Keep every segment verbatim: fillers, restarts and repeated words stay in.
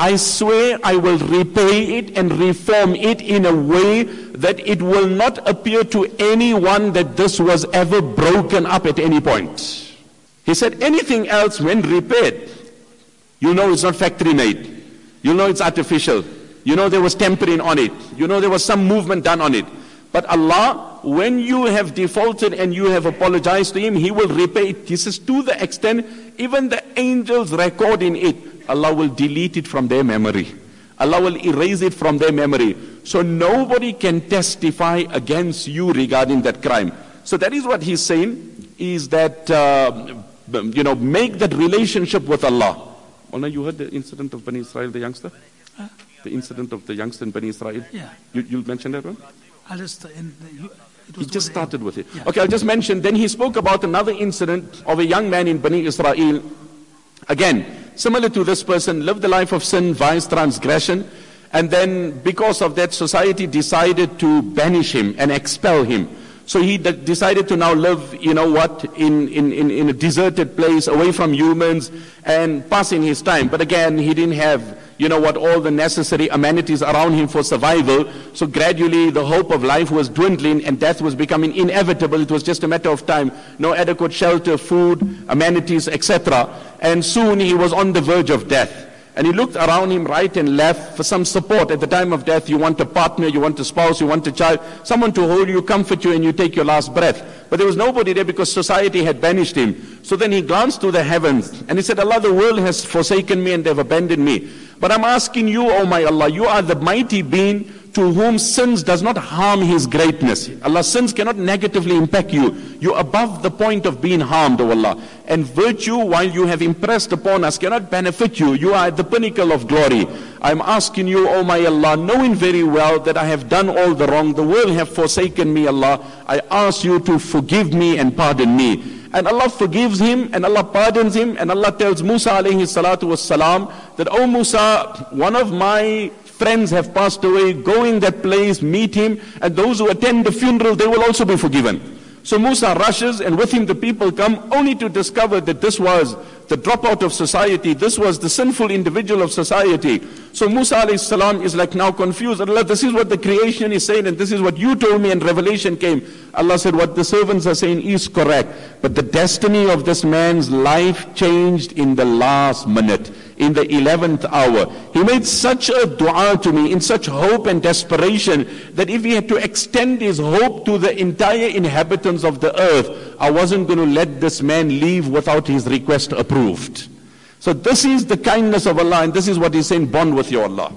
I swear I will repay it and reform it in a way that it will not appear to anyone that this was ever broken up at any point. He said anything else when repaired, you know it's not factory made. You know it's artificial. You know there was tempering on it. You know there was some movement done on it. But Allah, when you have defaulted and you have apologized to Him, He will repay it. He says to the extent, even the angels recording it, Allah will delete it from their memory. Allah will erase it from their memory. So nobody can testify against you regarding that crime. So that is what he's saying, is that, uh, you know, make that relationship with Allah. Mullah, you heard the incident of Bani Israel, the youngster? Huh? The incident of the youngster in Bani Israel? Yeah. You, you'll mention that one? I'll just, uh, in the, you, it He was just started end. with it. Yeah. Okay, I'll just mention, then he spoke about another incident of a young man in Bani Israel. Again, similar to this person, lived a life of sin, vice, transgression, and then because of that, society decided to banish him and expel him. So he de decided to now live, you know what, in, in, in, in a deserted place, away from humans, and passing his time. But again, he didn't have, you know what, all the necessary amenities around him for survival. So gradually the hope of life was dwindling and death was becoming inevitable. It was just a matter of time. No adequate shelter, food, amenities, et cetera. And soon he was on the verge of death. And he looked around him right and left for some support. At the time of death, you want a partner, you want a spouse, you want a child, someone to hold you, comfort you, and you take your last breath. But there was nobody there because society had banished him. So then he glanced to the heavens and he said, Allah, the world has forsaken me and they've abandoned me. But I'm asking you, oh my Allah, you are the mighty being to whom sins does not harm His greatness. Allah, sins cannot negatively impact you. You're above the point of being harmed, oh Allah. And virtue, while you have impressed upon us, cannot benefit you. You are at the pinnacle of glory. I'm asking you, oh my Allah, knowing very well that I have done all the wrong, the world have forsaken me, Allah. I ask you to forgive me and pardon me. And Allah forgives him and Allah pardons him. And Allah tells Musa alayhi salatu was salam that, oh Musa, one of my friends have passed away, go in that place, meet him, and those who attend the funeral, they will also be forgiven. So Musa rushes, and with him the people come, only to discover that this was the dropout of society, this was the sinful individual of society. So Musa alayhi salam is like now confused. Allah, this is what the creation is saying, and this is what you told me, and revelation came. Allah said, what the servants are saying is correct, but the destiny of this man's life changed in the last minute, in the eleventh hour. He made such a dua to me, in such hope and desperation, that if he had to extend his hope to the entire inhabitants of the earth, I wasn't going to let this man leave without his request approved. So this is the kindness of Allah, and this is what He's saying, bond with your Allah.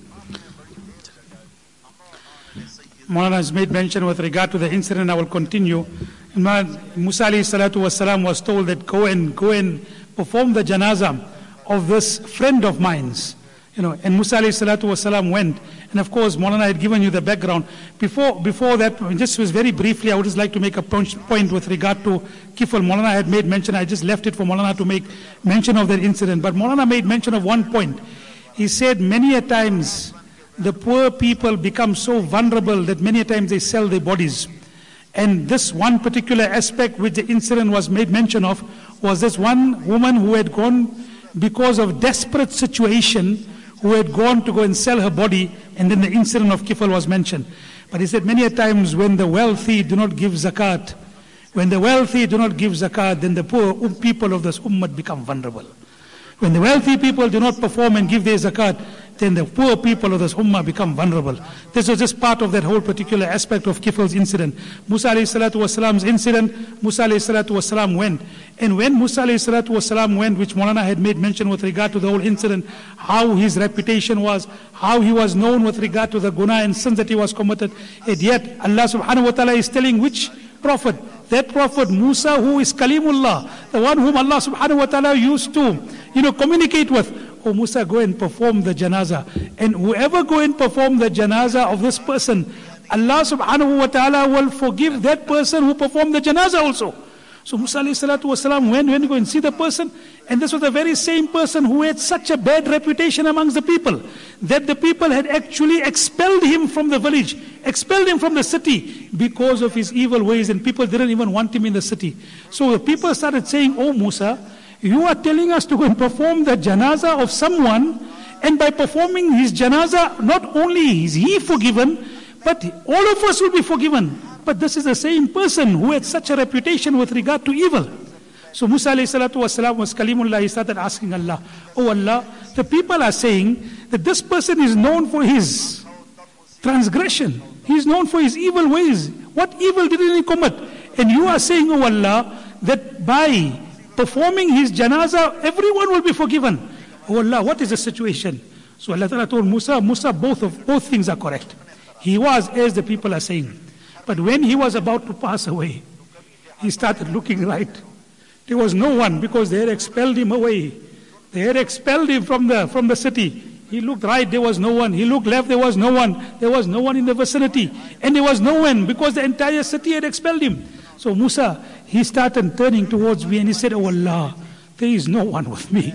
Maulana has made mention with regard to the incident. I will continue. Musa alayhi salatu wasalam was told that go and go and perform the janazah of this friend of mine's. You know, and Musa alayhi salatu wasalam went. And of course, Maulana had given you the background. Before before that, just was very briefly, I would just like to make a point with regard to Kifl. Maulana had made mention, I just left it for Maulana to make mention of that incident. But Maulana made mention of one point. He said many a times, the poor people become so vulnerable that many a times they sell their bodies. And this one particular aspect which the incident was made mention of was this one woman who had gone because of desperate situation, who had gone to go and sell her body, and then the incident of Kifl was mentioned. But he said many a times when the wealthy do not give zakat, when the wealthy do not give zakat, then the poor people of this ummah become vulnerable. When the wealthy people do not perform and give their zakat, then the poor people of this ummah become vulnerable. This was just part of that whole particular aspect of Kifl's incident. Musa alayhi salatu wasalam's incident, Musa alayhi salatu wasalam went. And when Musa alayhi salatu wasalam went, which Maulana had made mention with regard to the whole incident, how his reputation was, how he was known with regard to the guna and sins that he was committed, and yet Allah subhanahu wa ta'ala is telling which prophet? That prophet Musa, who is Kalimullah, the one whom Allah subhanahu wa ta'ala used to, you know, communicate with. Oh Musa, go and perform the janazah. And whoever go and perform the janazah of this person, Allah subhanahu wa ta'ala will forgive that person who performed the janazah also. So Musa alayhi salatu wasalam went, went to go and see the person, and this was the very same person who had such a bad reputation amongst the people, that the people had actually expelled him from the village, expelled him from the city because of his evil ways, and people didn't even want him in the city. So the people started saying, oh Musa, you are telling us to go and perform the janazah of someone, And by performing his janazah, not only is he forgiven, but all of us will be forgiven. But this is the same person who had such a reputation with regard to evil. So Musa alayhi salatu wasalam was Kalimullah. He started asking Allah, oh Allah, the people are saying that this person is known for his transgression. He is known for his evil ways. What evil did he commit? And you are saying, oh Allah, that by performing his janazah, everyone will be forgiven. Oh Allah, what is the situation? So Allah Ta'ala told Musa, Musa, both of both things are correct. He was as the people are saying. But when he was about to pass away, he started looking right. There was no one, because they had expelled him away. They had expelled him from the from the city. He looked right, there was no one. He looked left, there was no one. There was no one in the vicinity. And there was no one, because the entire city had expelled him. So Musa, he started turning towards me and he said, oh Allah, there is no one with me.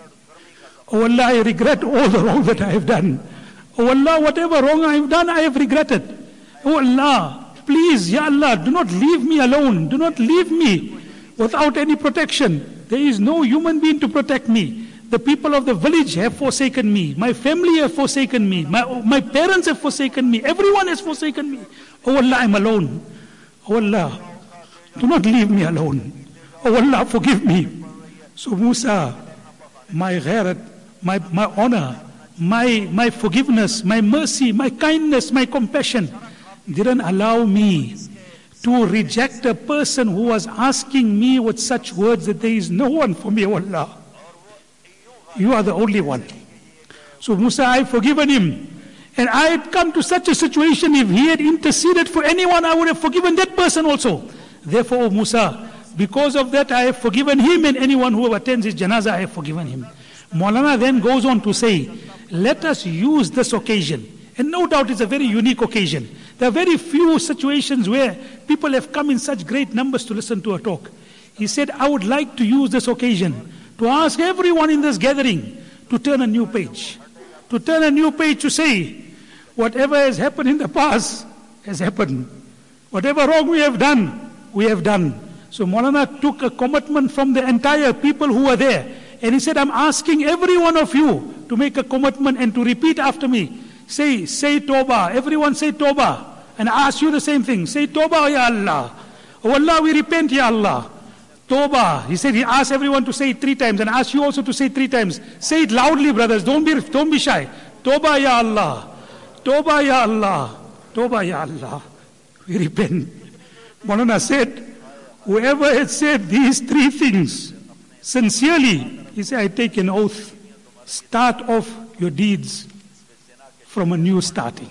Oh Allah, I regret all the wrong that I have done. Oh Allah, whatever wrong I have done, I have regretted. Oh Allah, please, Ya Allah, do not leave me alone. Do not leave me without any protection. There is no human being to protect me. The people of the village have forsaken me. My family have forsaken me. My, my parents have forsaken me. Everyone has forsaken me. Oh Allah, I'm alone. Oh Allah, do not leave me alone. Oh Allah, forgive me. So Musa, my ghairat, my, my honor, my, my forgiveness, my mercy, my kindness, my compassion didn't allow me to reject a person who was asking me with such words that there is no one for me, oh Allah. You are the only one. So Musa, I have forgiven him. And I had come to such a situation, if he had interceded for anyone, I would have forgiven that person also. Therefore, O Musa, because of that, I have forgiven him, and anyone who attends his janazah, I have forgiven him. Maulana then goes on to say, let us use this occasion. And no doubt it's a very unique occasion. There are very few situations where people have come in such great numbers to listen to a talk. He said, I would like to use this occasion to ask everyone in this gathering to turn a new page. To turn a new page to say, whatever has happened in the past has happened. Whatever wrong we have done, we have done. So Maulana took a commitment from the entire people who were there. And he said, I'm asking every one of you to make a commitment and to repeat after me. Say, say Tawbah. Everyone say Tawbah. And I ask you the same thing. Say Tawbah, Ya Allah. Oh Allah, we repent, Ya Allah. Tawbah. He said, he asked everyone to say it three times, and asked you also to say it three times. Say it loudly, brothers. Don't be, don't be shy. Tawbah, Ya Allah. Tawbah, Ya Allah. Tawbah, Ya Allah. We repent. Maulana said, whoever had said these three things sincerely, he said, I take an oath. Start off your deeds from a new starting.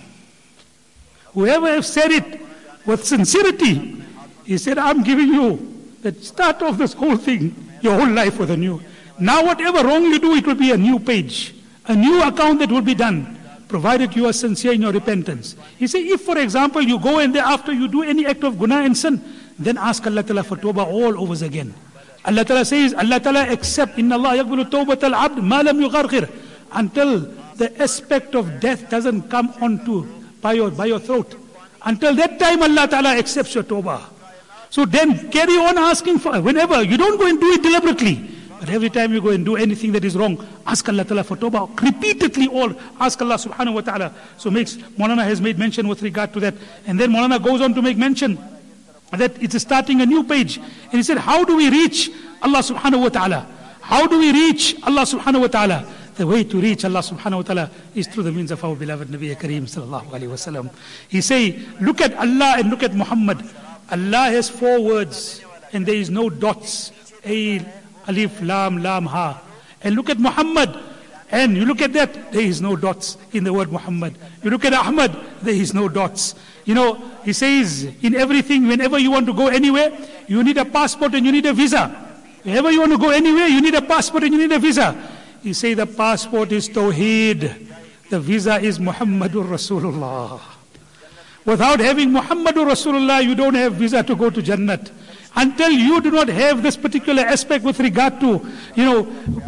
Whoever has said it with sincerity, he said, I'm giving you that start off this whole thing, your whole life with a new. Now whatever wrong you do, it will be a new page, a new account that will be done, provided you are sincere in your repentance. He said, if for example you go and thereafter you do any act of guna and sin, then ask Allah Ta'ala for tawbah all over again. Allah Ta'ala says, Allah Ta'ala accept, Inna Allah yaqbalu tawbat al-abd ma lam yugharghir, until the aspect of death doesn't come onto by your, by your throat. Until that time Allah Ta'ala accepts your tawbah. So then carry on asking for, whenever, you don't go and do it deliberately. But every time you go and do anything that is wrong, ask Allah Ta'ala for tawbah. Repeatedly all, ask Allah subhanahu wa ta'ala. So makes, Maulana has made mention with regard to that. And then Maulana goes on to make mention that it's starting a new page. And he said, how do we reach Allah subhanahu wa ta'ala? How do we reach Allah subhanahu wa ta'ala? The way to reach Allah subhanahu wa ta'ala is through the means of our beloved Nabi Kareem sallallahu alayhi wa sallam. He say, look at Allah and look at Muhammad. Allah has four words and there is no dots. A, alif, lam, lam, ha. And look at Muhammad and you look at that, there is no dots in the word Muhammad. You look at Ahmad, there is no dots. You know, he says in everything, whenever you want to go anywhere, you need a passport and you need a visa. Whenever you want to go anywhere, you need a passport and you need a visa. He say the passport is Tawheed. The visa is Muhammadur Rasulullah. Without having Muhammadur Rasulullah, you don't have visa to go to Jannat. Until you do not have this particular aspect with regard to, you know,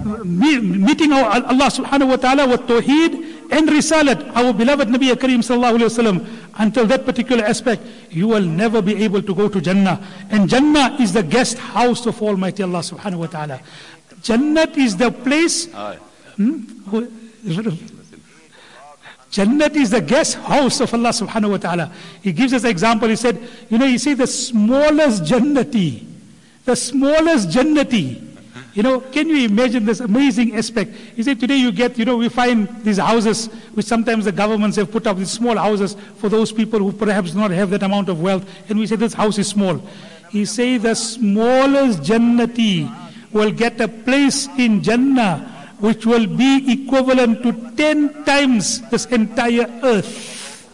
meeting our Allah subhanahu wa ta'ala with Tawheed and Risalat, our beloved Nabi Kareem sallallahu alayhi wa sallam, until that particular aspect, you will never be able to go to Jannah. And Jannah is the guest house of Almighty Allah subhanahu wa ta'ala. Jannat is the place, hmm? Jannat is the guest house of Allah subhanahu wa ta'ala. He gives us an example. He said, you know, you see the smallest Jannati, the smallest Jannati. You know, can you imagine this amazing aspect? He said, today you get, you know, we find these houses, which sometimes the governments have put up, these small houses for those people who perhaps do not have that amount of wealth. And we say, this house is small. He said, the smallest Jannati will get a place in Jannah which will be equivalent to ten times this entire earth.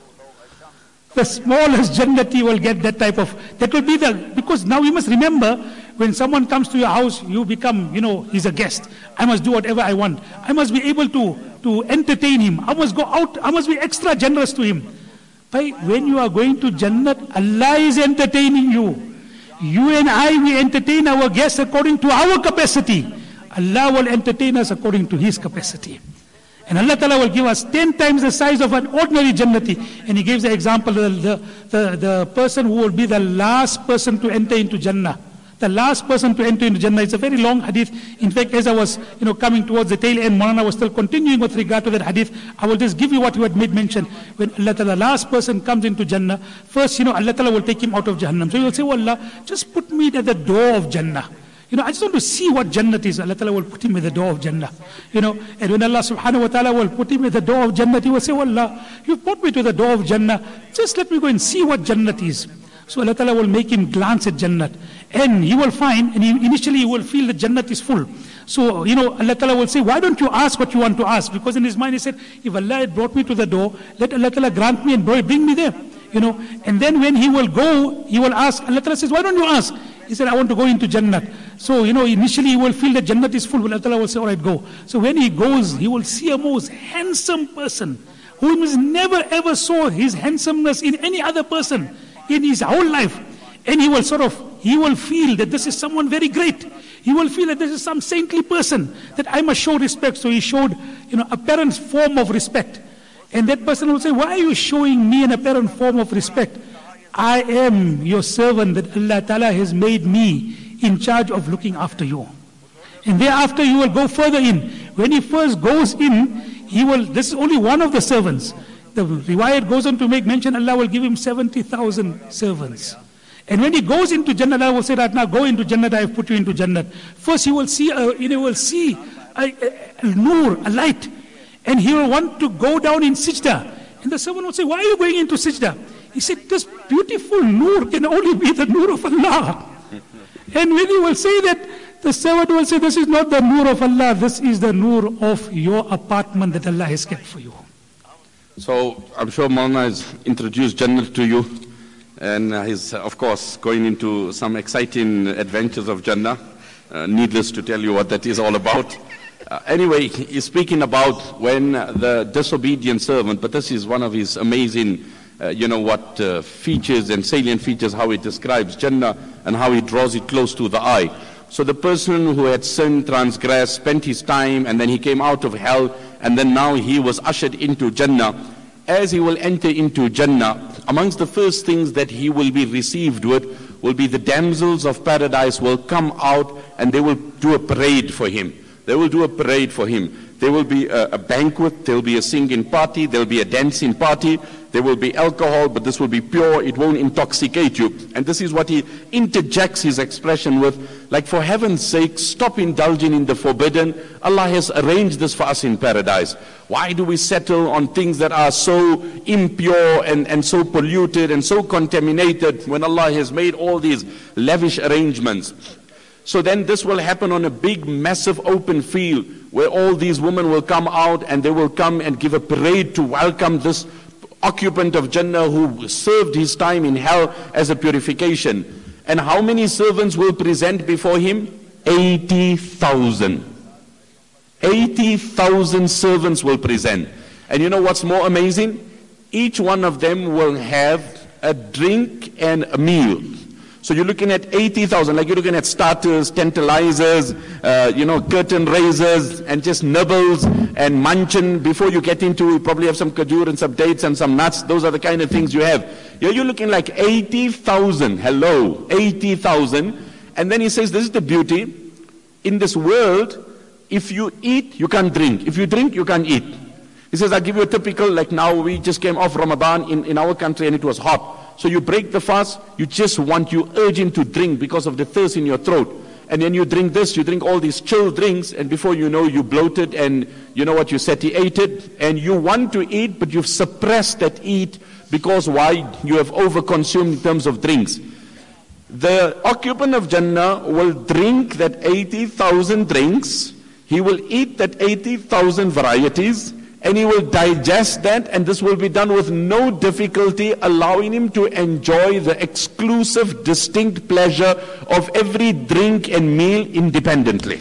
The smallest Jannati will get that type of, that will be the, because now you must remember, when someone comes to your house, you become, you know, he's a guest. I must do whatever I want. I must be able to, to entertain him. I must go out, I must be extra generous to him. But when you are going to Jannat, Allah is entertaining you. You and I, we entertain our guests according to our capacity. Allah will entertain us according to His capacity. And Allah Ta'ala will give us ten times the size of an ordinary Jannati. And He gives the example, the, the, the, the person who will be the last person to enter into Jannah. The last person to enter into Jannah. It's a very long hadith. In fact, as I was you know, coming towards the tail end, Maulana was still continuing with regard to that hadith. I will just give you what you had made mention. When Allah Ta'ala, the last person comes into Jannah, first, you know, Allah Ta'ala will take him out of Jahannam. So he will say, oh Allah, just put me at the door of Jannah. You know, I just want to see what Jannat is. Allah Ta'ala will put him at the door of Jannah. You know, and when Allah subhanahu wa ta'ala will put him at the door of Jannat, he will say, oh Allah, you put me to the door of Jannah. Just let me go and see what Jannat is. So Allah Ta'ala will make him glance at Jannat. And he will find, and he, initially he will feel that Jannat is full. So, you know, Allah Ta'ala will say, why don't you ask what you want to ask? Because in his mind he said, if Allah had brought me to the door, let Allah Ta'ala grant me and bring me there. You know, and then when he will go, he will ask, Allah Ta'ala says, why don't you ask? He said, I want to go into Jannat. So, you know, initially he will feel that Jannat is full, but Allah Ta'ala will say, all right, go. So when he goes, he will see a most handsome person, who he never ever saw his handsomeness in any other person in his whole life. And he will sort of, he will feel that this is someone very great. He will feel that this is some saintly person, that I must show respect. So he showed, you know, apparent form of respect. And that person will say, why are you showing me an apparent form of respect? I am your servant that Allah Ta'ala has made me in charge of looking after you. And thereafter you will go further in. When he first goes in, he will, this is only one of the servants. The riwayat goes on to make mention, Allah will give him seventy thousand servants. And when he goes into Jannah, Allah will say that now go into Jannah, I have put you into Jannah. First he will see, a, he will see a, a, a nur, a light. And he will want to go down in Sijda. And the servant will say, why are you going into Sijda? He said, this beautiful nur can only be the nur of Allah. And when he will say that, the servant will say, this is not the nur of Allah, this is the nur of your apartment that Allah has kept for you. So I'm sure Maulana has introduced Jannah to you, and he's of course going into some exciting adventures of Jannah. Uh, needless to tell you what that is all about. Uh, anyway, he's speaking about when the disobedient servant, but this is one of his amazing Uh, you know what uh, features and salient features, how it describes Jannah and how it draws it close to the eye. So the person who had sinned, transgressed, spent his time, and then he came out of hell, and then now he was ushered into Jannah. As he will enter into Jannah, amongst the first things that he will be received with will be the damsels of paradise will come out and they will do a parade for him. They will do a parade for him. There will be a, a banquet, there will be a singing party, there will be a dancing party, there will be alcohol, but this will be pure, it won't intoxicate you. And this is what he interjects his expression with, like, for heaven's sake, stop indulging in the forbidden. Allah has arranged this for us in paradise. Why do we settle on things that are so impure and, and so polluted and so contaminated when Allah has made all these lavish arrangements? So then this will happen on a big, massive open field where all these women will come out and they will come and give a parade to welcome this occupant of Jannah who served his time in hell as a purification. And how many servants will present before him? eighty thousand. eighty thousand servants will present. And you know what's more amazing? Each one of them will have a drink and a meal. So you're looking at eighty thousand, like you're looking at starters, tantalizers, uh, you know, curtain raisers, and just nibbles and munchin. Before you get into, you probably have some kajur and some dates and some nuts. Those are the kind of things you have. Here you're looking like eighty thousand. Hello, eighty thousand. And then he says, this is the beauty. In this world, if you eat, you can't drink. If you drink, you can't eat. He says, I'll give you a typical, like now we just came off Ramadan in, in our country and it was hot. So you break the fast, you just want, you urging to drink because of the thirst in your throat. And then you drink this, you drink all these chill drinks, and before you know, you bloated, and you know what, you satiated, and you want to eat, but you've suppressed that eat because why? You have overconsumed in terms of drinks. The occupant of Jannah will drink that eighty thousand drinks, he will eat that eighty thousand varieties, and he will digest that, and this will be done with no difficulty, allowing him to enjoy the exclusive, distinct pleasure of every drink and meal independently.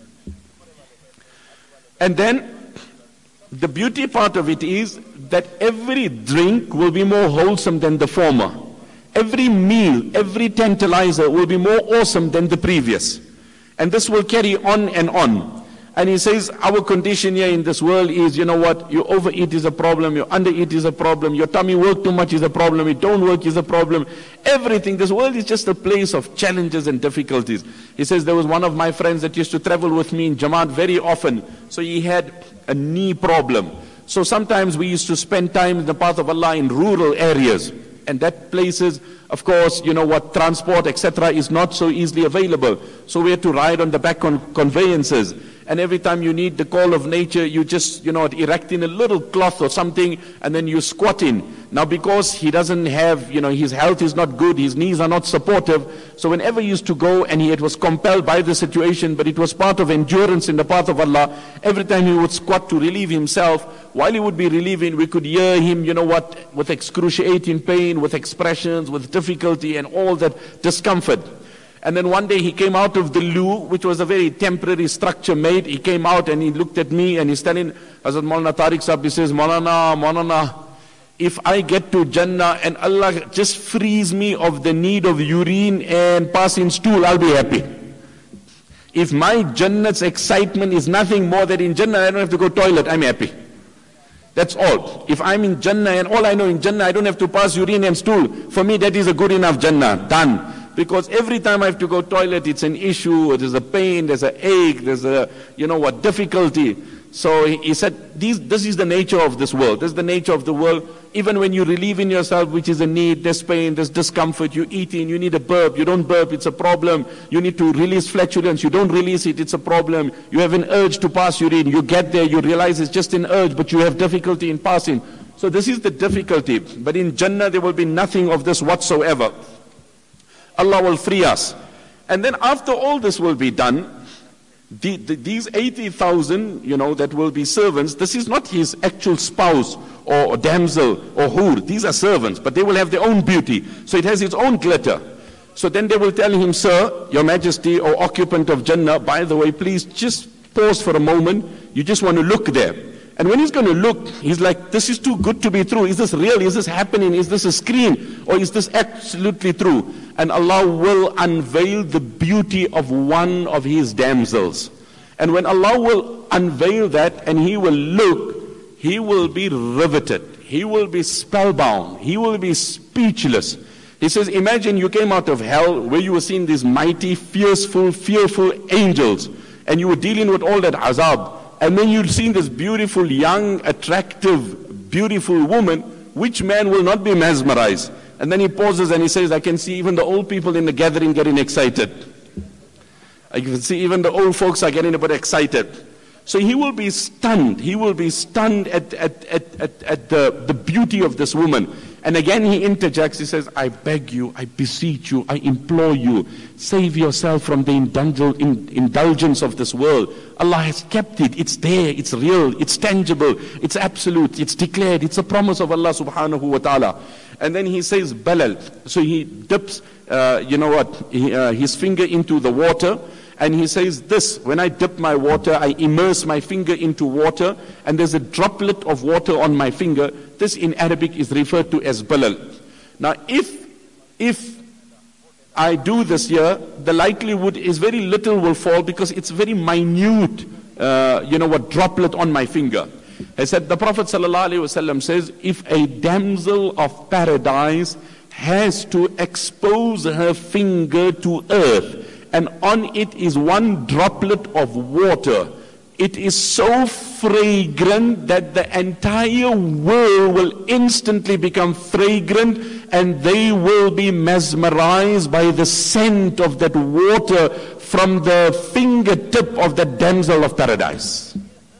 And then, the beauty part of it is that every drink will be more wholesome than the former. Every meal, every tantalizer will be more awesome than the previous. And this will carry on and on. And he says, our condition here in this world is, you know what, you overeat is a problem, you undereat is a problem, your tummy work too much is a problem, it don't work is a problem. Everything, this world is just a place of challenges and difficulties. He says, there was one of my friends that used to travel with me in Jamaat very often. So he had a knee problem. So sometimes we used to spend time in the path of Allah in rural areas. And that places, of course, you know what, transport, et cetera is not so easily available. So we had to ride on the back on conveyances. And every time you need the call of nature, you just, you know, erecting a little cloth or something, and then you squat in. Now because he doesn't have, you know, his health is not good, his knees are not supportive, so whenever he used to go, and he it was compelled by the situation, but it was part of endurance in the path of Allah, every time he would squat to relieve himself, while he would be relieving, we could hear him, you know what, with excruciating pain, with expressions, with difficulty, and all that discomfort. And then one day he came out of the loo, which was a very temporary structure made. He came out and he looked at me and he's telling Hazrat Maulana Tariq Sahib, he says, Maulana, Maulana, if I get to Jannah and Allah just frees me of the need of urine and passing stool, I'll be happy. If my Jannah's excitement is nothing more than in Jannah I don't have to go toilet, I'm happy. That's all. If I'm in Jannah and all I know in Jannah I don't have to pass urine and stool, for me that is a good enough Jannah. Done. Because every time I have to go toilet, it's an issue, there's a pain, there's an ache, there's a, you know what, difficulty. So he, he said, these, this is the nature of this world. This is the nature of the world. Even when you relieve in yourself, which is a need, there's pain, there's discomfort, you eating, you need a burp, you don't burp, it's a problem. You need to release flatulence, you don't release it, it's a problem. You have an urge to pass urine, you get there, you realize it's just an urge, but you have difficulty in passing. So this is the difficulty. But in Jannah, there will be nothing of this whatsoever. Allah will free us. And then after all this will be done, the, the, these eighty thousand, you know, that will be servants, this is not his actual spouse or, or damsel or hur. These are servants, but they will have their own beauty. So it has its own glitter. So then they will tell him, sir, your majesty or occupant of Jannah, by the way, please just pause for a moment. You just want to look there. And when he's going to look, he's like, this is too good to be true. Is this real? Is this happening? Is this a screen? Or is this absolutely true? And Allah will unveil the beauty of one of his damsels. And when Allah will unveil that and he will look, he will be riveted. He will be spellbound. He will be speechless. He says, imagine you came out of hell where you were seeing these mighty, fierceful, fearful angels. And you were dealing with all that azab. And then you've seen this beautiful, young, attractive, beautiful woman, which man will not be mesmerized? And then he pauses and he says, I can see even the old people in the gathering getting excited. I can see even the old folks are getting a bit excited. So he will be stunned. He will be stunned at, at, at, at, at the, the beauty of this woman. And again he interjects, he says, I beg you, I beseech you, I implore you, save yourself from the indulgence of this world. Allah has kept it, it's there, it's real, it's tangible, it's absolute, it's declared, it's a promise of Allah subhanahu wa ta'ala. And then he says, Balal. So he dips, uh, you know what, he, uh, his finger into the water. And he says this, when I dip my water, I immerse my finger into water, and there's a droplet of water on my finger. This in Arabic is referred to as balal. Now if, if I do this here, the likelihood is very little will fall because it's very minute, uh, you know what, droplet on my finger. He said, the Prophet ﷺ says, if a damsel of paradise has to expose her finger to earth, and on it is one droplet of water, it is so fragrant that the entire world will instantly become fragrant, and they will be mesmerized by the scent of that water from the fingertip of the damsel of paradise.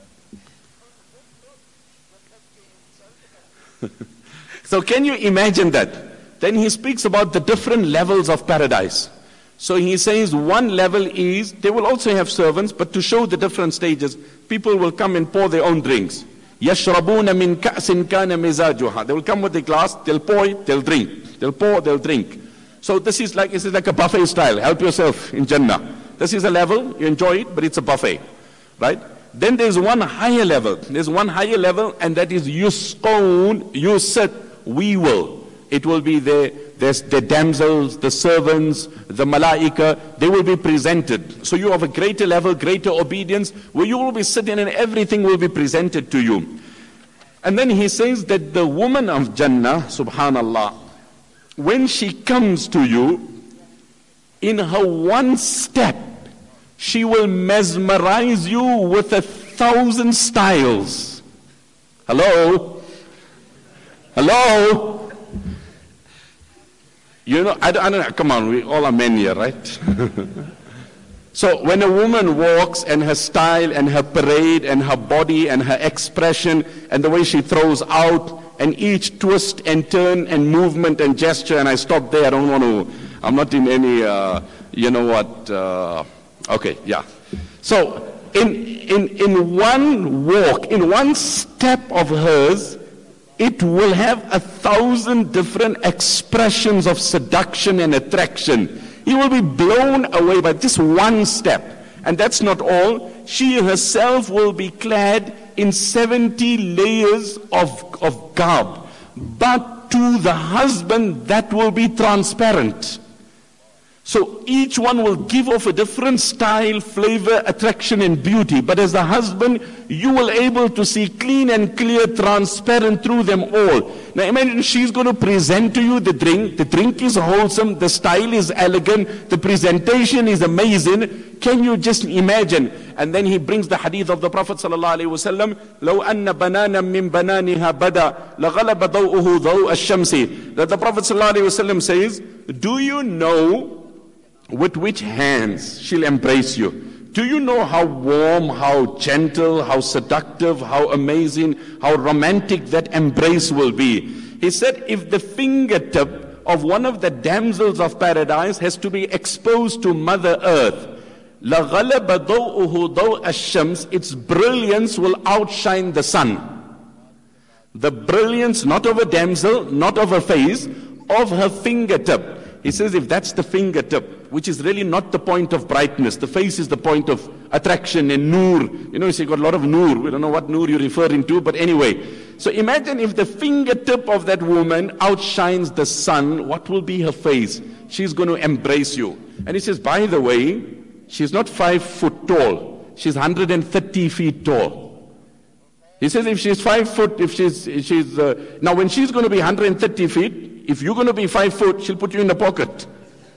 So can you imagine that? Then he speaks about the different levels of paradise. So he says one level is, they will also have servants, but to show the different stages, people will come and pour their own drinks. يَشْرَبُونَ مِنْ كَأْسٍ كَانَ مِزَاجُهَا. They will come with a glass, they'll pour it, they'll drink. They'll pour, they'll drink. So this is like, this is like a buffet style. Help yourself in Jannah. This is a level, you enjoy it, but it's a buffet. Right? Then there's one higher level. There's one higher level, and that is yusqoon, you sit, we will. It will be the, there's the damsels, the servants, the malaika, they will be presented. So you have a greater level, greater obedience, where you will be sitting and everything will be presented to you. And then he says that the woman of Jannah, subhanallah, when she comes to you, in her one step, she will mesmerize you with a thousand styles. Hello? Hello? You know, I don't, I don't know, come on, we all are men here, right? So when a woman walks, and her style and her parade and her body and her expression and the way she throws out, and each twist and turn and movement and gesture, and I stop there, I don't want to, I'm not in any, uh, you know what, uh, okay, yeah. So in, in, in one walk, in one step of hers, it will have a thousand different expressions of seduction and attraction. You will be blown away by just one step. And that's not all. She herself will be clad in seventy layers of, of garb. But to the husband, that will be transparent. So each one will give off a different style, flavor, attraction and beauty. But as the husband, you will able to see clean and clear, transparent through them all. Now imagine she's going to present to you the drink. The drink is wholesome, the style is elegant, the presentation is amazing. Can you just imagine? And then he brings the hadith of the Prophet sallallahu alaihi wasallam, لو أن بنانا من بنانها بدا لغلب ضوءه ضوء الشمس. That the Prophet sallallahu alaihi wasallam says, do you know with which hands she'll embrace you? Do you know how warm, how gentle, how seductive, how amazing, how romantic that embrace will be? He said, if the fingertip of one of the damsels of paradise has to be exposed to Mother Earth, لَغَلَبَ ضَوْءُهُ ضَوْءَ الشَّمْسِ, its brilliance will outshine the sun. The brilliance, not of a damsel, not of her face, of her fingertip. He says if that's the fingertip, which is really not the point of brightness, the face is the point of attraction and nur. You know, you got a lot of nur. We don't know what nur you're referring to, but anyway. So imagine if the fingertip of that woman outshines the sun, what will be her face? She's going to embrace you. And he says, by the way, she's not five foot tall. She's one hundred thirty feet tall. He says if she's five foot, if she's, she's uh, now when she's going to be one hundred thirty feet, if you're going to be five foot, she'll put you in the pocket.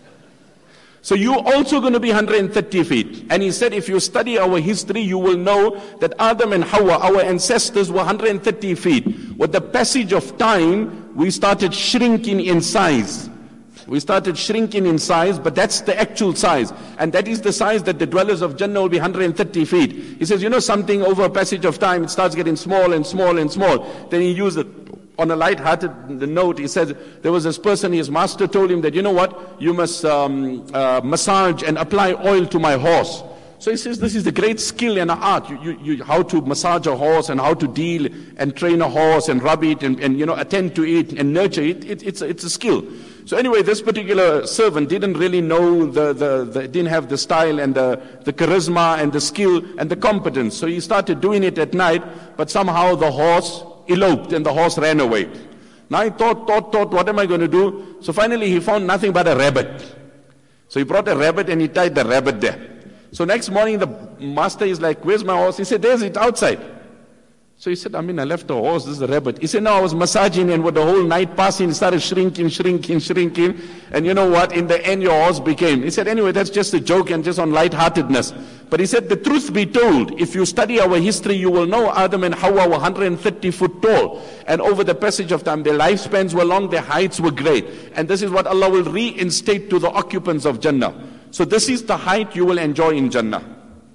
So you're also going to be one hundred thirty feet. And he said, if you study our history, you will know that Adam and Hawa, our ancestors, were one hundred thirty feet. With the passage of time, we started shrinking in size. We started shrinking in size, but that's the actual size. And that is the size that the dwellers of Jannah will be one hundred thirty feet. He says, you know something, over a passage of time, it starts getting small and small and small. Then he used it. On a light-hearted note, he said, there was this person, his master told him that, you know what, you must um, uh, massage and apply oil to my horse. So he says, this is a great skill and an art, you, you, you, how to massage a horse and how to deal and train a horse and rub it and, and you know, attend to it and nurture it. it it's, it's a skill. So anyway, this particular servant didn't really know, the, the, the didn't have the style and the, the charisma and the skill and the competence. So he started doing it at night, but somehow the horse eloped and the horse ran away. Now he thought, thought, thought, what am I going to do? So finally he found nothing but a rabbit. So he brought a rabbit and he tied the rabbit there. So next morning the master is like, where's my horse? He said, there's it outside. So he said, I mean, I left a horse, this is a rabbit. He said, no, I was massaging, and with the whole night passing, it started shrinking, shrinking, shrinking. And you know what? In the end, your horse became. He said, anyway, that's just a joke and just on lightheartedness. But he said, the truth be told, if you study our history, you will know Adam and Hawa were one hundred thirty foot tall. And over the passage of time, their lifespans were long, their heights were great. And this is what Allah will reinstate to the occupants of Jannah. So this is the height you will enjoy in Jannah.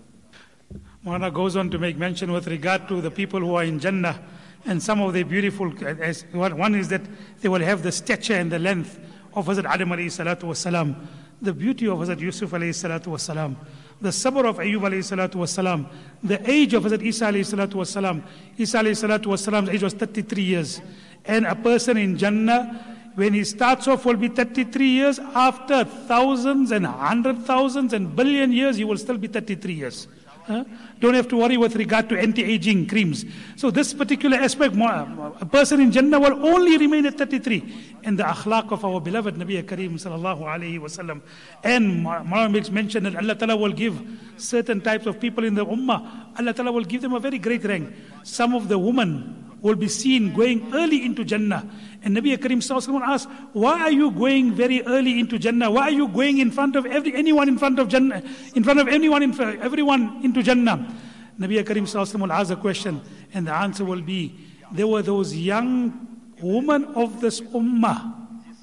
Maulana goes on to make mention with regard to the people who are in Jannah and some of their beautiful, as one is that they will have the stature and the length of Hazrat Adam alayhi salatu wasalam, the beauty of Hazrat Yusuf alayhi salatu wasalam, the sabr of Ayyub alayhi salatu wasalam, the age of Hazrat Isa alayhi salatu wasalam. Isa alayhi salatu wasalam's age was thirty-three years. And a person in Jannah, when he starts off, will be thirty-three years. After thousands and hundred thousands and billion years, he will still be thirty-three years. Huh? Don't have to worry with regard to anti-aging creams. So this particular aspect, a person in Jannah will only remain at thirty-three. And the akhlaq of our beloved Nabi Kareem sallallahu alayhi wa sallam. And Maulana makes mention that Allah Ta'ala will give certain types of people in the ummah, Allah Ta'ala will give them a very great rank. Some of the women will be seen going early into Jannah. And Nabi Kareem sallallahu alayhi wa sallam asked, why are you going very early into Jannah? Why are you going in front of every anyone in front of Jannah, in front of anyone, in front, everyone into Jannah? Nabi Kareem sallallahu alayhi wa sallam will ask a question, and the answer will be, there were those young women of this ummah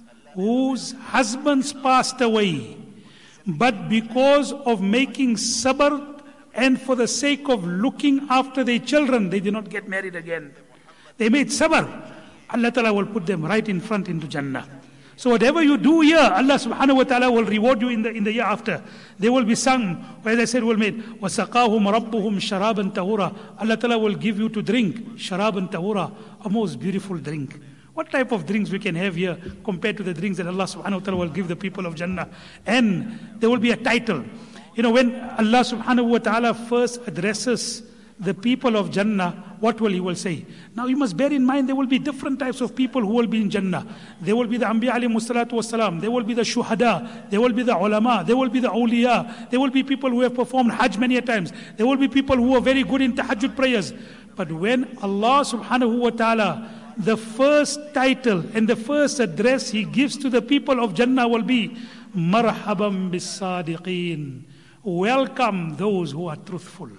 whose husbands passed away, but because of making sabr and for the sake of looking after their children, they did not get married again. They made sabr. Allah Ta'ala will put them right in front into Jannah. So whatever you do here, Allah Subhanahu wa Ta'ala will reward you in the in the year after. They will be sung, as I said, will made وَسَقَاهُمْ رَبُّهُمْ شَرَابًا تَهُورًا. Allah Ta'ala will give you to drink شَرَابًا تَهُورًا, a most beautiful drink. What type of drinks we can have here compared to the drinks that Allah Subhanahu wa Ta'ala will give the people of Jannah? And there will be a title. You know, when Allah Subhanahu wa Ta'ala first addresses the people of Jannah, what will He will say? Now you must bear in mind there will be different types of people who will be in Jannah. There will be the Anbiya alayhi salatu wassalam, there will be the Shuhada, there will be the Ulama, there will be the Awliya, there will be people who have performed Hajj many a times, there will be people who are very good in Tahajjud prayers. But when Allah Subhanahu wa Ta'ala, the first title and the first address He gives to the people of Jannah will be Marhaban bis Sadiqeen, welcome those who are truthful.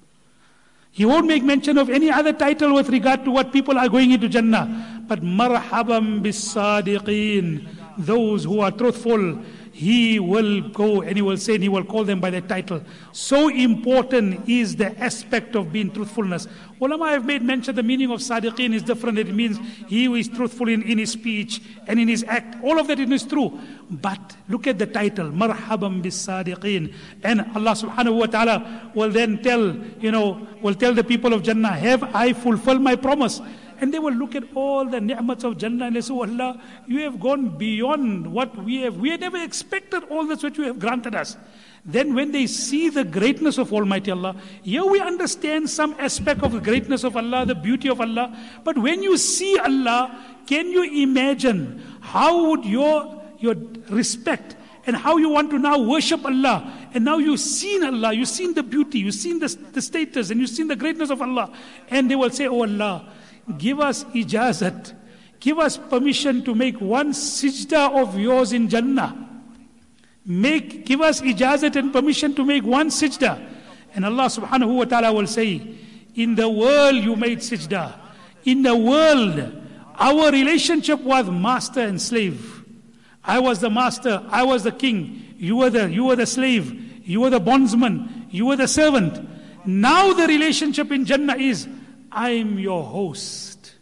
He won't make mention of any other title with regard to what people are going into Jannah. But marhaban bis sadiqeen, those who are truthful, He will go and He will say, and He will call them by their title. So important is the aspect of being truthfulness. Ulama have made mention the meaning of sadiqeen is different. It means he who is truthful in, in his speech and in his act. All of that is true. But look at the title, marhaban bis sadiqeen. And Allah subhanahu wa ta'ala will then tell, you know, will tell the people of Jannah, have I fulfilled my promise? And they will look at all the ni'mats of Jannah and they say, oh Allah, you have gone beyond what we have. We had never expected all this which you have granted us. Then when they see the greatness of Almighty Allah, here we understand some aspect of the greatness of Allah, the beauty of Allah. But when you see Allah, can you imagine how would your, your respect and how you want to now worship Allah, and now you've seen Allah, you've seen the beauty, you've seen the, the status, and you've seen the greatness of Allah. And they will say, oh Allah, give us ijazat, give us permission to make one sijda of yours in Jannah. Make, give us ijazat and permission to make one sijda. And Allah subhanahu wa ta'ala will say, in the world you made sijda. In the world, our relationship was master and slave. I was the master, I was the king, you were the, you were the slave, you were the bondsman, you were the servant. Now the relationship in Jannah is, I'm your host.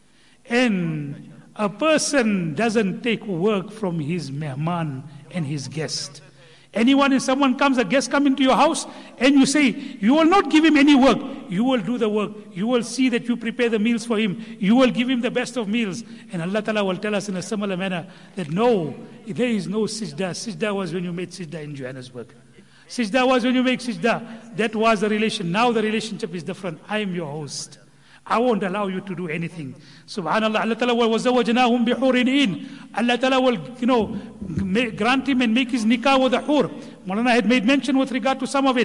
And a person doesn't take work from his mehman and his guest. Anyone, if someone comes, a guest come into your house, and you say, you will not give him any work. You will do the work. You will see that you prepare the meals for him. You will give him the best of meals. And Allah Ta'ala will tell us in a similar manner that no, there is no sijda. Sijda was when you made sijda in Johannesburg. Sijda was when you make sijda. That was the relation. Now the relationship is different. I am your host. I won't allow you to do anything. Subhanallah, Allah Ta'ala will وَزَوَّجْنَاهُمْ بِحُورٍ إِينٍ. Allah Ta'ala will, you know, grant him and make his nikah with a hur. Maulana had made mention with regard to some of it.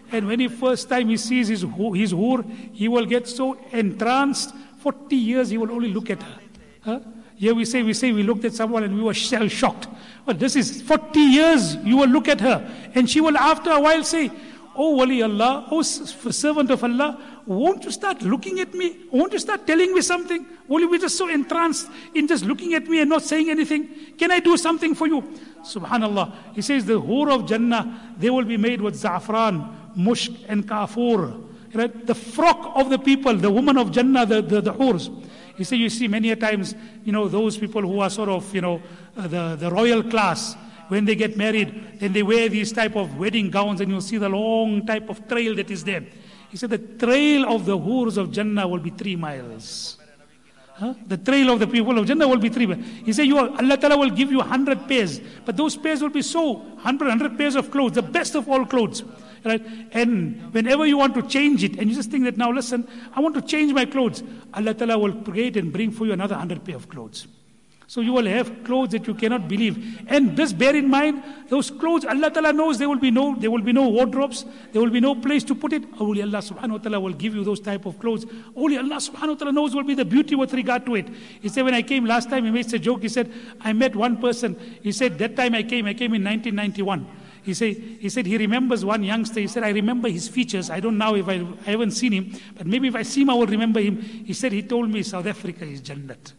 And when he first time he sees his, his hur, he will get so entranced. forty years he will only look at her. Huh? Here we say, we say we looked at someone and we were shell shocked. But this is forty years you will look at her. And she will after a while say, oh Wali Allah, oh servant of Allah, won't you start looking at me? Won't you start telling me something? Will you be just so entranced in just looking at me and not saying anything? Can I do something for you? Subhanallah. He says the hur of Jannah, they will be made with za'afran, mushk and kafur. Right? The frock of the people, the woman of Jannah, the, the, the hurs. You see, you see many a times, you know, those people who are sort of, you know, uh, the, the royal class, when they get married, then they wear these type of wedding gowns and you'll see the long type of trail that is there. He said the trail of the hurs of Jannah will be three miles. Huh? The trail of the people of Jannah will be three miles. He said, you are, Allah Ta'ala will give you one hundred pairs, but those pairs will be so, one hundred, one hundred pairs of clothes, the best of all clothes. Right? And whenever you want to change it, and you just think that now listen, I want to change my clothes, Allah Ta'ala will create and bring for you another hundred pair of clothes. So you will have clothes that you cannot believe. And just bear in mind, those clothes, Allah Ta'ala knows there will be no, there will be no wardrobes, there will be no place to put it. Only Allah Subhanahu Wa Ta'ala will give you those type of clothes. Only Allah Subhanahu Wa Ta'ala knows what will be the beauty with regard to it. He said, when I came last time, he made a joke, he said, I met one person, he said, that time I came, I came in nineteen ninety-one. He said, he said he remembers one youngster. He said, I remember his features. I don't know if I, I haven't seen him, but maybe if I see him, I will remember him. He said, he told me South Africa is Jannat.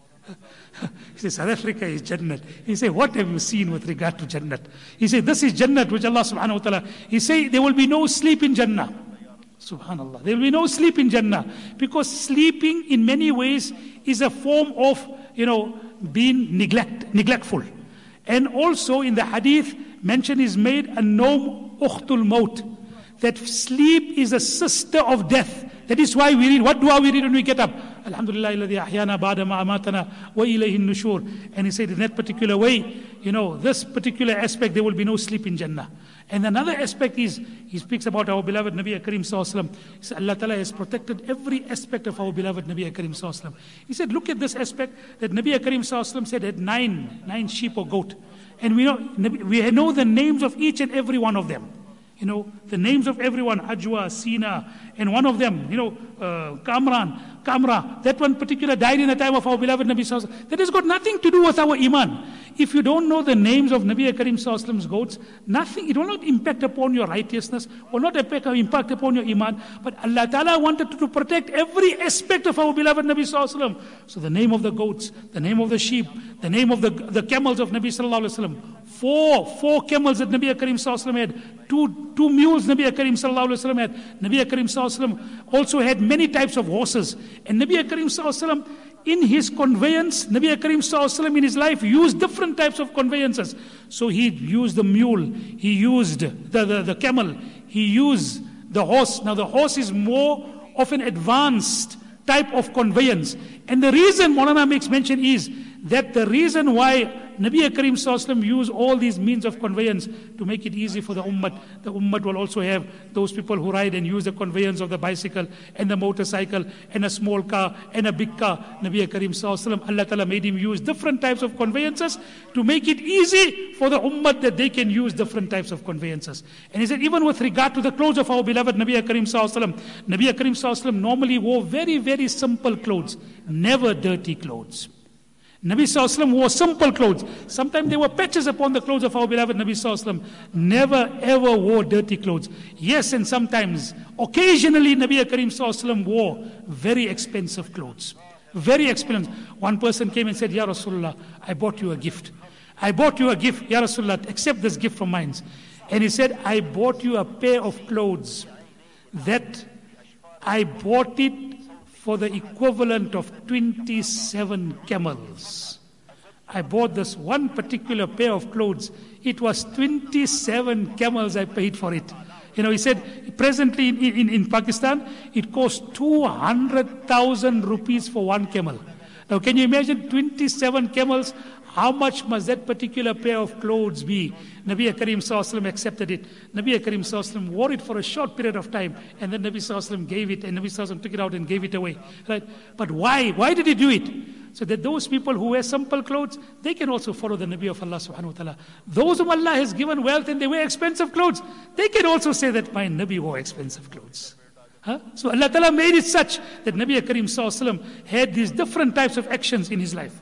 He said, South Africa is Jannat. He said, what have you seen with regard to Jannat? He said, this is Jannat, which Allah Subhanahu Wa Ta'ala, He said, there will be no sleep in Jannah. Subhanallah. There will be no sleep in Jannah. Because sleeping in many ways is a form of, you know, being neglect, neglectful. And also in the hadith, mention is made, a nom ukhtul maut, that sleep is a sister of death. That is why we read, what dua we read when we get up? Alhamdulillah alladhi ahyana ba'da ma amatana wa ilayhi nushur. And he said in that particular way, you know, this particular aspect, there will be no sleep in Jannah. And another aspect is, he speaks about our beloved Nabi Karim Sallallahu Alaihi Wasallam. He said, Allah Ta'ala has protected every aspect of our beloved Nabi Karim Sallallahu Alaihi Wasallam. He said, look at this aspect that Nabi Karim Sallallahu Alaihi Wasallam said had nine, nine sheep or goat. And we know, we know the names of each and every one of them. You know, the names of everyone, Ajwa, Sina, and one of them, you know, uh, Kamran, Kamra, that one particular died in the time of our beloved Nabi Sallallahu Alaihi Wasallam. That has got nothing to do with our Iman. If you don't know the names of Nabi Karim Sallallahu Alaihi Wasallam's goats, nothing, it will not impact upon your righteousness, will not impact, impact upon your Iman. But Allah Ta'ala wanted to, to protect every aspect of our beloved Nabi Sallallahu Alaihi Wasallam. So the name of the goats, the name of the sheep, the name of the, the camels of Nabi Sallallahu Alaihi Wasallam, four, four camels that Nabi Karim Sallallahu Alaihi Wasallam had, two, two mules Nabi Karim Sallallahu Alaihi Wasallam had. Nabi Karim Sallallahu Alaihi Wasallam also had many types of horses. And Nabi Karim Sallallahu Alaihi Wasallam, in his conveyance, Nabi Karim Sallallahu Alaihi Wasallam in his life used different types of conveyances. So he used the mule, he used the, the, the camel, he used the horse. Now the horse is more of an advanced type of conveyance. And the reason Maulana makes mention is that the reason why Nabi Karim Sallallahu Alaihi Wasallam used all these means of conveyance to make it easy for the ummah. The ummah will also have those people who ride and use the conveyance of the bicycle and the motorcycle and a small car and a big car. Nabi Karim Sallallahu Alaihi Wasallam, Allah Ta'ala made him use different types of conveyances to make it easy for the ummah that they can use different types of conveyances. And he said, even with regard to the clothes of our beloved Nabi Karim Sallallahu Alaihi Wasallam, Nabi Karim Sallallahu Alaihi Wasallam normally wore very, very simple clothes, never dirty clothes. Nabi Sallallahu Alaihi Wasallam wore simple clothes. Sometimes there were patches upon the clothes of our beloved Nabi Sallallahu Alaihi Wasallam. Never ever wore dirty clothes. Yes, and sometimes, occasionally Nabi Karim Sallallahu Alaihi Wasallam wore very expensive clothes. Very expensive. One person came and said, Ya Rasulullah, I bought you a gift. I bought you a gift. Ya Rasulullah, accept this gift from mine. And he said, I bought you a pair of clothes that I bought it for the equivalent of twenty-seven camels. I bought this one particular pair of clothes. It was twenty-seven camels I paid for it. You know, he said, presently in, in, in Pakistan, it costs two hundred thousand rupees for one camel. Now, can you imagine twenty-seven camels? How much must that particular pair of clothes be? Nabi Karim Sallallahu Alaihi Wasallam accepted it. Nabi Karim Sallallahu Alaihi Wasallam wore it for a short period of time, and then Nabi Sallallahu Alaihi Wasallam gave it, and Nabi Sallallahu Alaihi Wasallam took it out and gave it away. Right? But why? Why did he do it? So that those people who wear simple clothes, they can also follow the Nabi of Allah subhanahu wa ta'ala. Those whom Allah has given wealth and they wear expensive clothes, they can also say that my Nabi wore expensive clothes. Huh? So Allah ta'ala made it such that Nabi Karim sallallahu alaihi wasallam had these different types of actions in his life.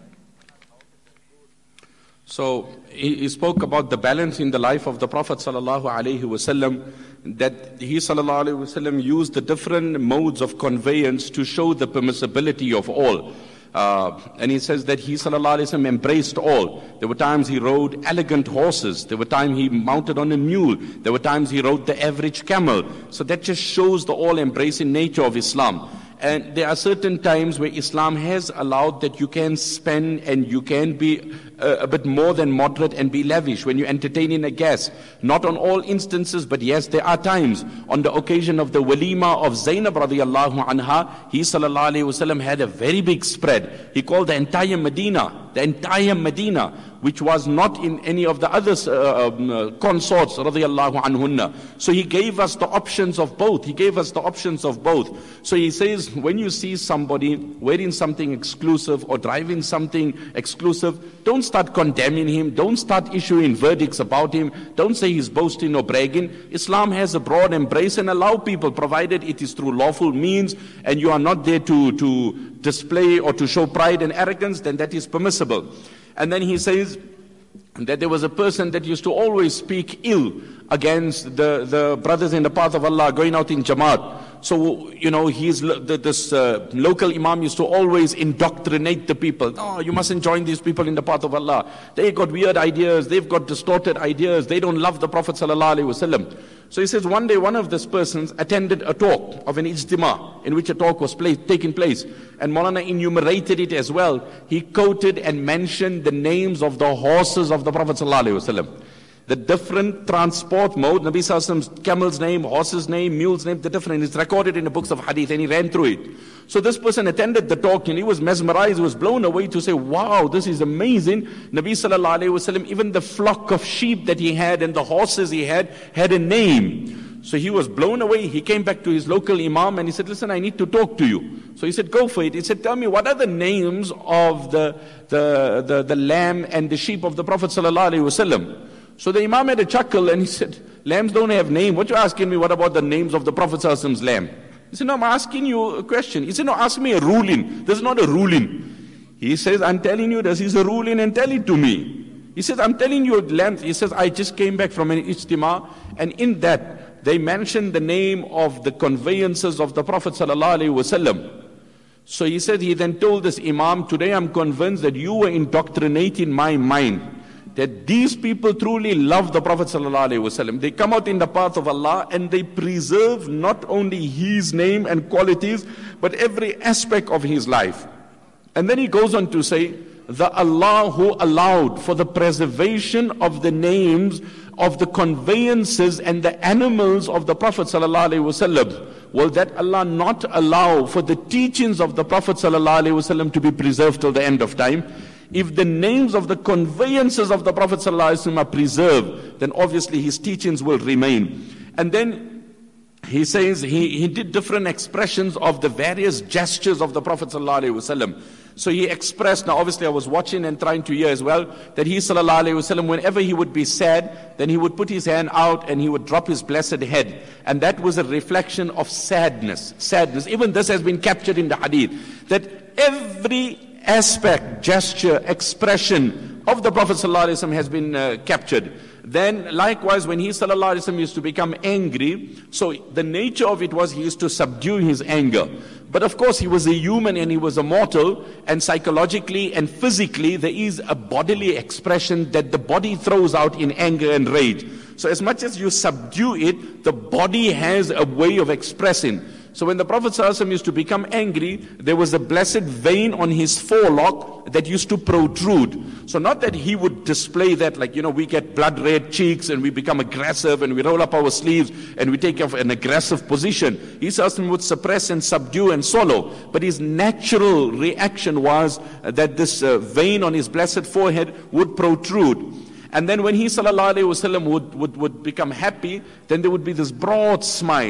So he, he spoke about the balance in the life of the Prophet sallallahu alaihi wasallam, that he sallallahu alaihi wasallam used the different modes of conveyance to show the permissibility of all. Uh, and he says that he sallallahu alaihi wasallam embraced all. There were times he rode elegant horses. There were times he mounted on a mule. There were times he rode the average camel. So that just shows the all-embracing nature of Islam. And there are certain times where Islam has allowed that you can spend and you can be a, a bit more than moderate and be lavish when you're entertaining a guest. Not on all instances, but yes, there are times. On the occasion of the walima of Zainab radiallahu anha, he sallallahu alayhi wasallam had a very big spread. He called the entire Medina, the entire Medina, which was not in any of the other uh, um, uh, consorts radiallahu anhunna. So he gave us the options of both. He gave us the options of both. So he says, when you see somebody wearing something exclusive or driving something exclusive, don't start condemning him. Don't start issuing verdicts about him. Don't say he's boasting or bragging. Islam has a broad embrace and allow people, provided it is through lawful means and you are not there to, to display or to show pride and arrogance, then that is permissible. And then he says that there was a person that used to always speak ill against the, the brothers in the path of Allah going out in Jamaat. So, you know, he's, this uh, local imam used to always indoctrinate the people. Oh, you mustn't join these people in the path of Allah. They got weird ideas. They've got distorted ideas. They don't love the Prophet sallallahu alaihi wasallam. So he says one day one of these persons attended a talk of an ijtima in which a talk was place, taking place. And Maulana enumerated it as well. He quoted and mentioned the names of the horses of the Prophet sallallahu alaihi wasallam. The different transport mode, Nabi Sallallahu Alaihi Wasallam's camel's name, horse's name, mule's name, the different, it's recorded in the books of hadith and he ran through it. So this person attended the talk and he was mesmerized, he was blown away to say, wow, this is amazing. Nabi Sallallahu Alaihi Wasallam, even the flock of sheep that he had and the horses he had, had a name. So he was blown away. He came back to his local imam and he said, listen, I need to talk to you. So he said, go for it. He said, tell me, what are the names of the, the, the, the lamb and the sheep of the Prophet Sallallahu Alaihi Wasallam? So the imam had a chuckle and he said, lambs don't have name. What you asking me? What about the names of the Prophet Sallallahu Alaihi Wasallam's lamb? He said, no, I'm asking you a question. He said, no, ask me a ruling. This is not a ruling. He says, I'm telling you this is a ruling and tell it to me. He says, I'm telling you lambs. He says, I just came back from an ijtima and in that they mentioned the name of the conveyances of the Prophet Sallallahu Alaihi Wasallam. So he said, he then told this imam, today I'm convinced that you were indoctrinating my mind. That these people truly love the Prophet sallallahu alaihi wasallam. They come out in the path of Allah and they preserve not only his name and qualities, but every aspect of his life. And then he goes on to say, the Allah who allowed for the preservation of the names of the conveyances and the animals of the Prophet sallallahu alaihi wasallam, will that Allah not allow for the teachings of the Prophet sallallahu alaihi wasallam to be preserved till the end of time? If the names of the conveyances of the Prophet ﷺ are preserved, then obviously his teachings will remain. And then he says he, he did different expressions of the various gestures of the Prophet ﷺ. So he expressed, now obviously I was watching and trying to hear as well, that he ﷺ, whenever he would be sad, then he would put his hand out and he would drop his blessed head. And that was a reflection of sadness. Sadness. Even this has been captured in the hadith. That every aspect, gesture, expression of the Prophet ﷺ has been uh, captured. Then likewise when he ﷺ used to become angry, so the nature of it was he used to subdue his anger. But of course he was a human and he was a mortal, and psychologically and physically there is a bodily expression that the body throws out in anger and rage. So as much as you subdue it, the body has a way of expressing. So when the Prophet ﷺ used to become angry, there was a blessed vein on his forelock that used to protrude. So not that he would display that, like, you know, we get blood red cheeks and we become aggressive and we roll up our sleeves and we take an aggressive position. He ﷺ would suppress and subdue and swallow. But his natural reaction was that this uh, vein on his blessed forehead would protrude. And then when he sallallahu alaihi wasallam would, would, would become happy, then there would be this broad smile.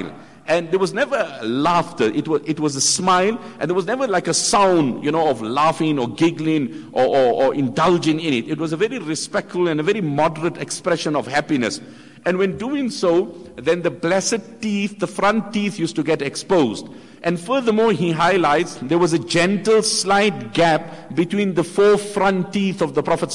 And there was never laughter. It was, it was a smile, and there was never like a sound, you know, of laughing or giggling or, or, or indulging in it. It was a very respectful and a very moderate expression of happiness. And when doing so, then the blessed teeth, the front teeth used to get exposed. And furthermore, he highlights there was a gentle slight gap between the four front teeth of the Prophet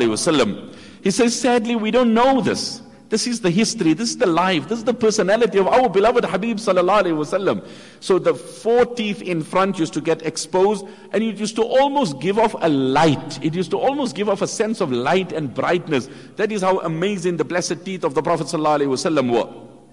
ﷺ. He says, sadly, we don't know this. This is the history, this is the life, this is the personality of our beloved Habib sallallahu alaihi wasallam. So the four teeth in front used to get exposed, and it used to almost give off a light. It used to almost give off a sense of light and brightness. That is how amazing the blessed teeth of the Prophet sallallahu alaihi wasallam were.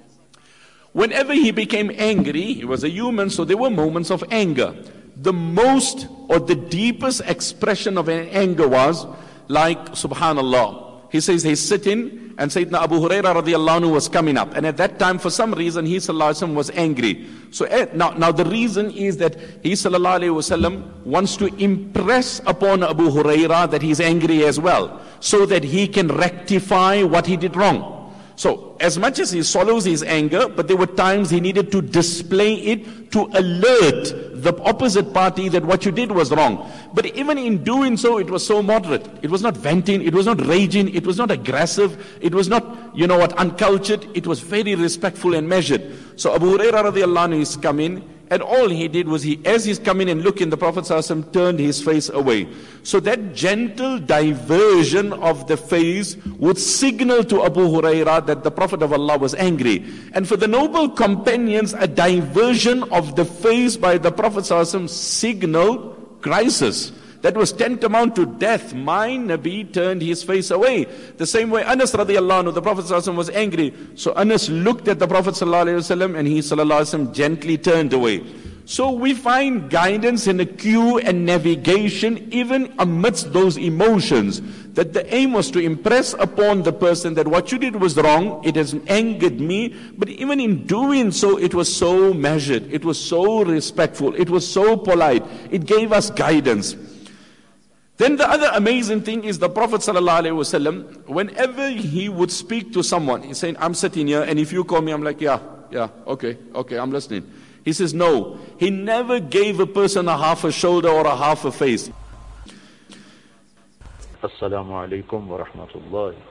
Whenever he became angry, he was a human, so there were moments of anger. The most or the deepest expression of an anger was like, subhanallah. He says he's sitting, and Sayyidina Abu Hurairah radiallahu anhu was coming up. And at that time, for some reason, he sallallahu alaihi wasallam was angry. So now, now the reason is that he sallallahu alaihi wasallam wants to impress upon Abu Hurairah that he's angry as well, so that he can rectify what he did wrong. So as much as he swallows his anger, but there were times he needed to display it to alert the opposite party that what you did was wrong. But even in doing so, it was so moderate. It was not venting, it was not raging, it was not aggressive, it was not, you know what, uncultured. It was very respectful and measured. So Abu Hurairah radiallahu anhu is coming, and all he did was, he, as he's coming and looking, the Prophet ﷺ turned his face away. So that gentle diversion of the face would signal to Abu Hurairah that the Prophet of Allah was angry. And for the noble companions, a diversion of the face by the Prophet ﷺ signaled crisis. That was tantamount to death. My Nabi turned his face away. The same way Anas radiallahu anhu, the Prophet ﷺ was angry. So Anas looked at the Prophet ﷺ, and he ﷺ gently turned away. So we find guidance in a cue and navigation even amidst those emotions. That the aim was to impress upon the person that what you did was wrong, it has angered me, but even in doing so, it was so measured, it was so respectful, it was so polite, it gave us guidance. Then the other amazing thing is the Prophet ﷺ, whenever he would speak to someone, he's saying, I'm sitting here, and if you call me, I'm like, yeah, yeah, okay, okay, I'm listening. He says, no, he never gave a person a half a shoulder or a half a face. Assalamu alaikum wa rahmatullah.